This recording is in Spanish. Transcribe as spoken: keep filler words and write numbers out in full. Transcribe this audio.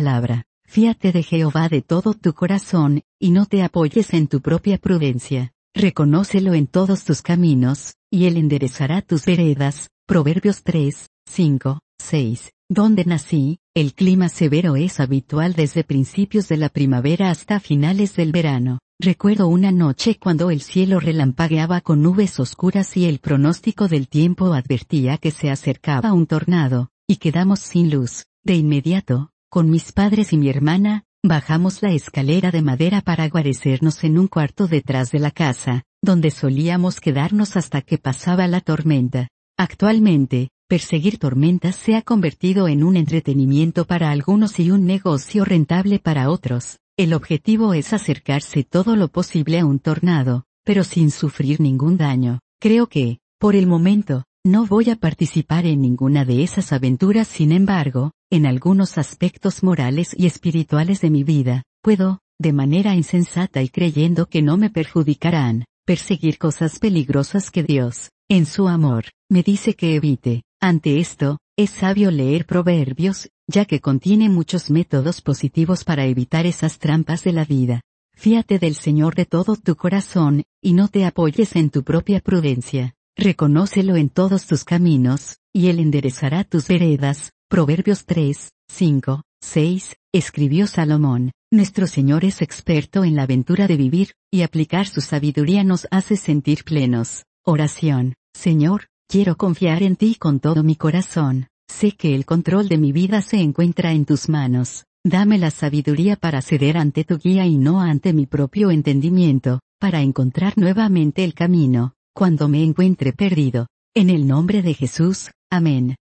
palabra. Fíate de Jehová de todo tu corazón, y no te apoyes en tu propia prudencia. Reconócelo en todos tus caminos, y él enderezará tus veredas. Proverbios tres, cinco, seis. Donde nací, el clima severo es habitual desde principios de la primavera hasta finales del verano. Recuerdo una noche cuando el cielo relampagueaba con nubes oscuras y el pronóstico del tiempo advertía que se acercaba un tornado, y quedamos sin luz. De inmediato, con mis padres y mi hermana, bajamos la escalera de madera para guarecernos en un cuarto detrás de la casa, donde solíamos quedarnos hasta que pasaba la tormenta. Actualmente, perseguir tormentas se ha convertido en un entretenimiento para algunos y un negocio rentable para otros. El objetivo es acercarse todo lo posible a un tornado, pero sin sufrir ningún daño. Creo que, por el momento, no voy a participar en ninguna de esas aventuras. Sin embargo, en algunos aspectos morales y espirituales de mi vida, puedo, de manera insensata y creyendo que no me perjudicarán, perseguir cosas peligrosas que Dios, en su amor, me dice que evite. Ante esto, es sabio leer Proverbios, ya que contiene muchos métodos positivos para evitar esas trampas de la vida. Fíate del Señor de todo tu corazón, y no te apoyes en tu propia prudencia. Reconócelo en todos tus caminos, y él enderezará tus veredas. Proverbios tres, cinco, seis, escribió Salomón. Nuestro Señor es experto en la aventura de vivir, y aplicar su sabiduría nos hace sentir plenos. Oración. Señor, quiero confiar en ti con todo mi corazón. Sé que el control de mi vida se encuentra en tus manos. Dame la sabiduría para ceder ante tu guía y no ante mi propio entendimiento, para encontrar nuevamente el camino, cuando me encuentre perdido. En el nombre de Jesús, amén.